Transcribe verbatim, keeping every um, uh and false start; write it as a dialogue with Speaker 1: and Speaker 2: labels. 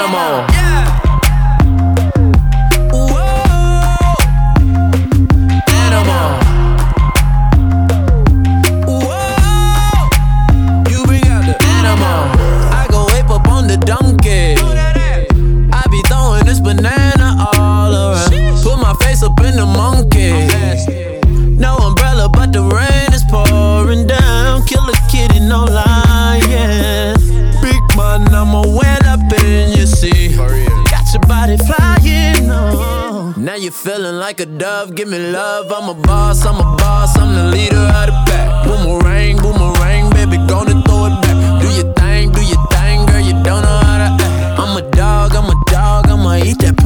Speaker 1: animal. Donkey, I be throwing this banana all around. Put my face up in the monkey. No umbrella, but the rain is pouring down. Kill a kitty, no lying. Big man, I'ma wet up in your sea. Got your body flying, oh. Now you're feeling like a dove. Give me love, I'm a boss, I'm a boss. I'm the leader of the pack. Boomerang, boomerang, baby, gonna throw it back. Do your thing, do your thing, girl, you don't know how to act. I'm a dog, I'm a dog, I'ma eat that